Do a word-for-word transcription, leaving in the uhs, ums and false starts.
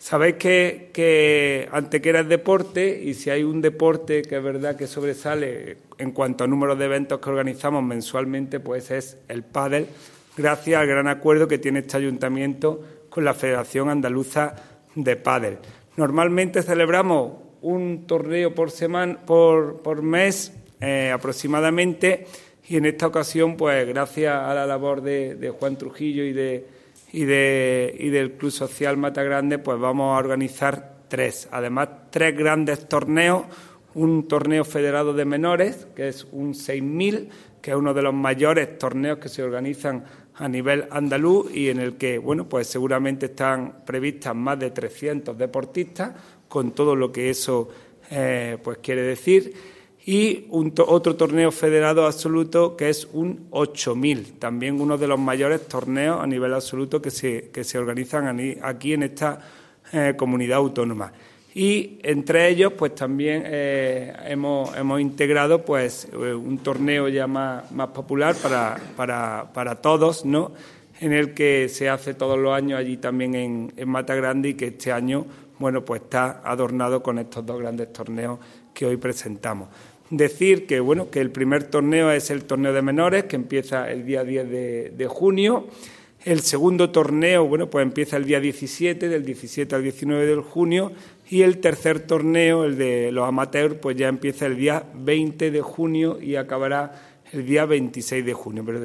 Sabéis que, que Antequera es deporte, y si hay un deporte que es verdad que sobresale en cuanto a número de eventos que organizamos mensualmente, pues es el pádel, gracias al gran acuerdo que tiene este ayuntamiento con la Federación Andaluza de Pádel. Normalmente celebramos un torneo por semana, por, por mes eh, aproximadamente, y en esta ocasión, pues gracias a la labor de, de Juan Trujillo y de Y, de, y del Club Social Matagrande, pues vamos a organizar tres. Además, tres grandes torneos, un torneo federado de menores, que es un seis mil, que es uno de los mayores torneos que se organizan a nivel andaluz y en el que, bueno, pues seguramente están previstas más de trescientos deportistas, con todo lo que eso eh, pues quiere decir. Y un to- otro torneo federado absoluto que es un ocho mil, también uno de los mayores torneos a nivel absoluto que se, que se organizan aquí en esta eh, comunidad autónoma. Y entre ellos, pues también eh, hemos, hemos integrado pues un torneo ya más, más popular para, para, para todos, ¿no?, en el que se hace todos los años allí también en, en Matagrande, y que este año, bueno, pues está adornado con estos dos grandes torneos que hoy presentamos. Decir que, bueno, que el primer torneo es el torneo de menores, que empieza el día diez de, de junio. El segundo torneo, bueno, pues empieza el día diecisiete, del diecisiete al diecinueve de junio. Y el tercer torneo, el de los amateurs, pues ya empieza el día veinte de junio y acabará el día veintiséis de junio. Pero